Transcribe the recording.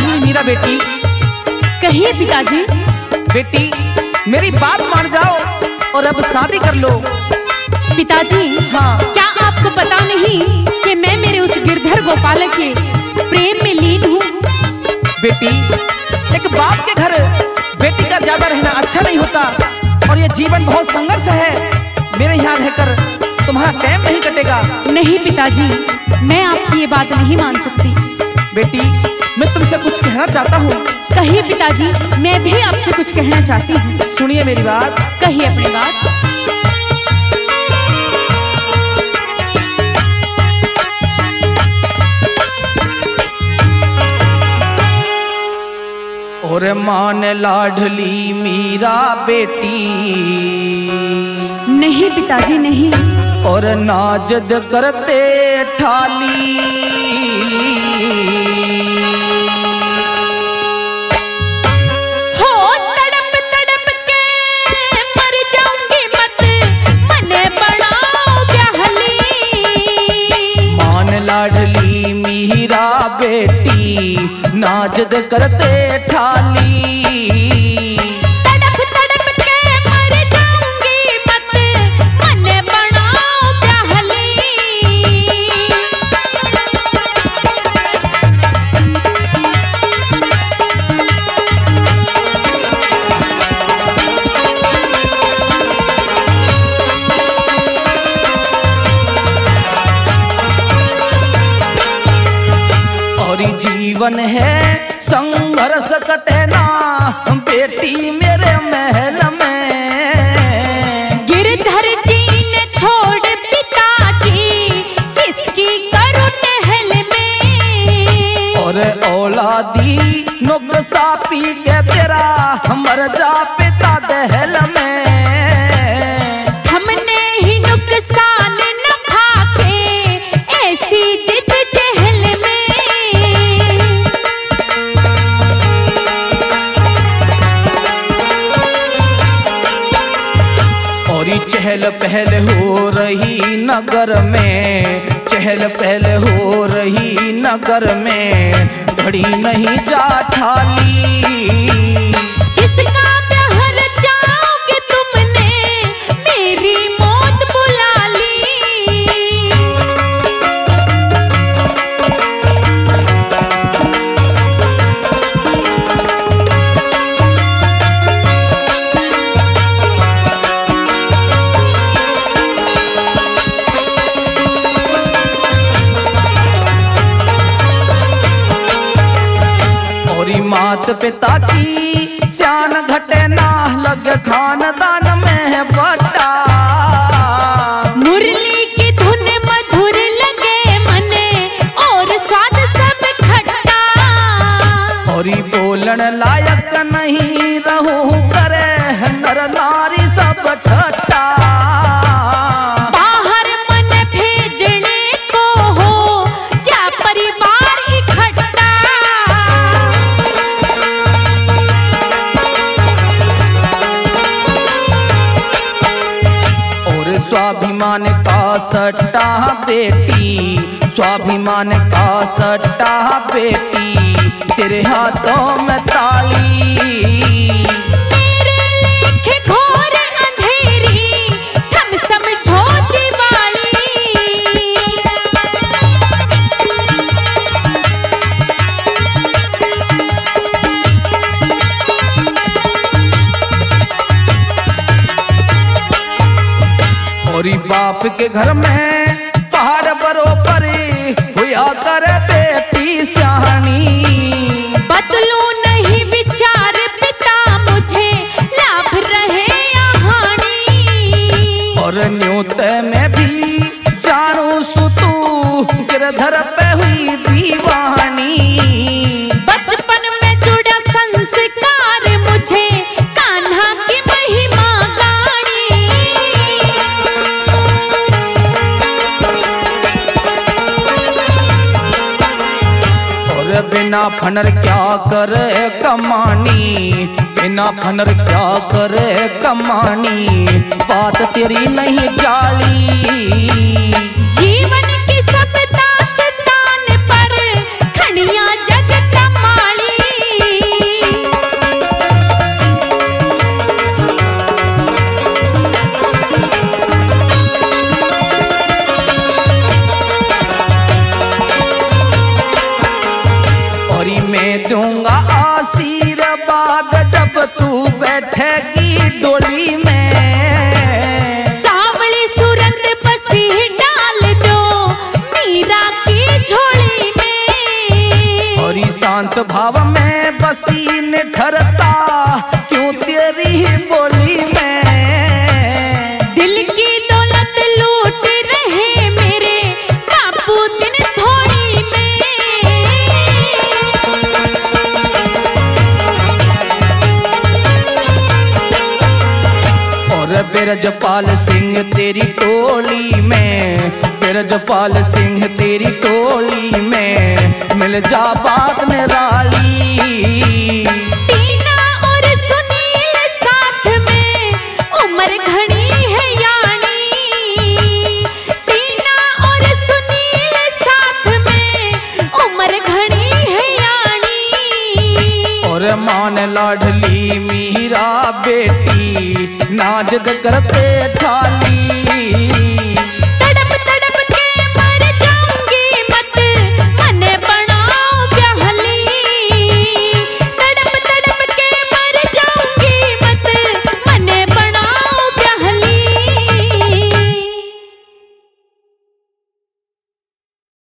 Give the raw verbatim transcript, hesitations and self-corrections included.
लाडली मीरा बेटी। कहिए पिताजी। बेटी मेरी बात मान जाओ और अब शादी कर लो। पिताजी हाँ। क्या आपको पता नहीं कि मैं मेरे उस गिरधर गोपालक के प्रेम में लीन हूँ? बेटी एक बाप के घर बेटी का ज्यादा रहना अच्छा नहीं होता और ये जीवन बहुत संघर्ष है। मेरे यहाँ रहकर तुम्हारा टाइम नहीं कटेगा। नहीं पिताजी, मैं आपकी ये बात नहीं मान सकती। बेटी मैं तुमसे कुछ कहना चाहता हूँ। कहिए पिताजी, मैं भी आपसे कुछ कहना चाहती हूँ। सुनिए मेरी बात। कहिए अपनी बात। और मान लाडली मीरा बेटी। नहीं पिताजी नहीं। और नाजद करते ठाली। हो तड़प तड़प के मर जाऊंगी मत मने बनाओ ब्याहली। मान लाडली मीरा बेटी नाजद करते ठाली। तड़प तड़प के मर जाऊंगी मत मने बनाओ ब्याहली। और जीवन है संघर्ष कटे ना बेटी मेरे महल में। गिरधर जी ने छोड़ पिताजी किसकी करो टहल में। और औलादी नुकसा पी के तेरा मर जा पिता दहल में। हमने ही नुकसान न खा के ऐसी जिद जहल में। चहल पहल हो रही नगर में। चहल पहल हो रही नगर में। घड़ी नहीं जा ठाली। किसका प्यार चाहोगे तुमने मेरी मौत बुला ली। मात पिता की श्यान घटे ना लग खानदान में बटा। मुरली की धुन मधुर लगे मने और स्वाद सब खट्टा। और बोलन लायक नहीं रहूं करे नर नारी सब छटा। बाहर मन भेजने को हो क्या परिवार इकट्ठा। स्वाभिमान का सट्टा बेटी। स्वाभिमान का सट्टा बेटी। तेरे हाथों में ताली। तेरे लेखे घोर अंधेरी थम समझो दिवाली। और बाप के घर में पहाड़ बरोबर हुआ करे बेटी सयानी। बदलू नहीं विचार पिता मुझे लाभ रहे हानि। और न्योत में भी जानू सुतू गिरधर पे हुई दीवानी। बचपन में जुड़ा संस्कार मुझे कान्हा की महिमा गाड़ी। और बिना फनर क्या करे कमानी। बिना फनर क्या करे कमानी। बात तेरी नहीं जाली। जीवन की सब दास्तान पर खड़िया जग कमाली। ब्रजपाल सिंह तेरी टोली में, ब्रजपाल सिंह तेरी टोली में मिल जा बात निराली। टीना और सुनील साथ में उम्र घनी है यानी, टीना और सुनील साथ में उम्र घनी है यानी। और मान लाडली मीरा बेटी नाजग करते ठाली।